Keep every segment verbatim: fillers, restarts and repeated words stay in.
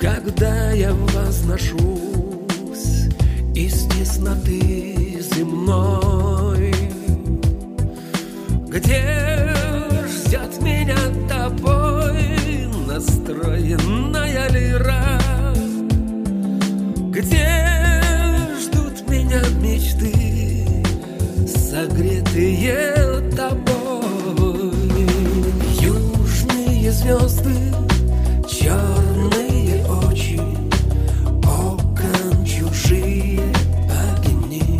когда я возношусь из тесноты земной, где ждет меня тобой настроенная лира, где ждут меня мечты, согретые тобой. Южные звезды, черные очи, окон чужие огни.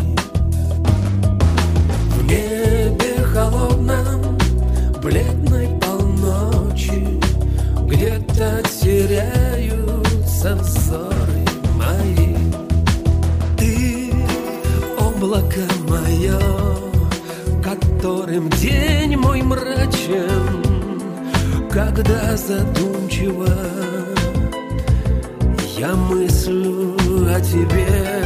В небе холодном, бледной полночи, где-то теряются взоры мои. Ты облако мое, которым день мой мрачен, когда задумчиво я мыслю о тебе.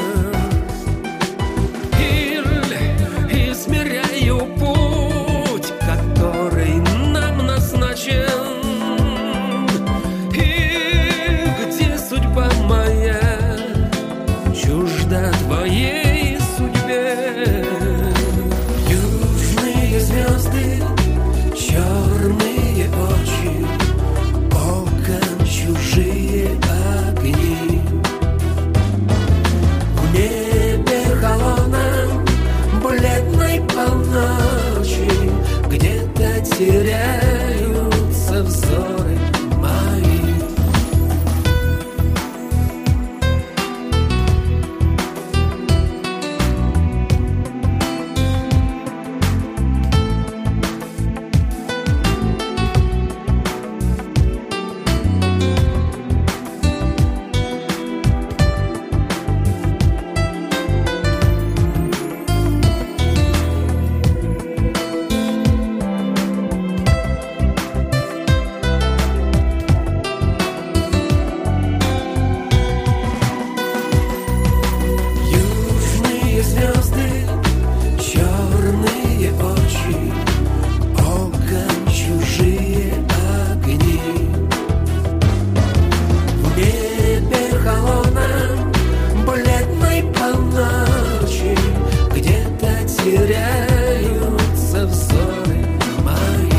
Или измеряю путь, который нам назначен, и где судьба моя чужда твоей судьбе. Южные звезды, черные очи, окон чужие огни. В небе холодном, бледной полночи, где-то теряются взоры мои. Теряются взоры мои.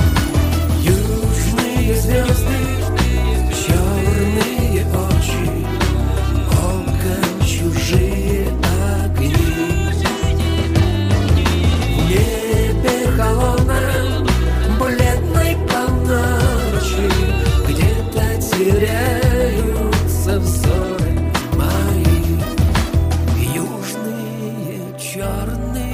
Южные звезды, черные очи, окон чужие огни. В небе холодном, бледной полночи, где-то теряются взоры мои. Южные черные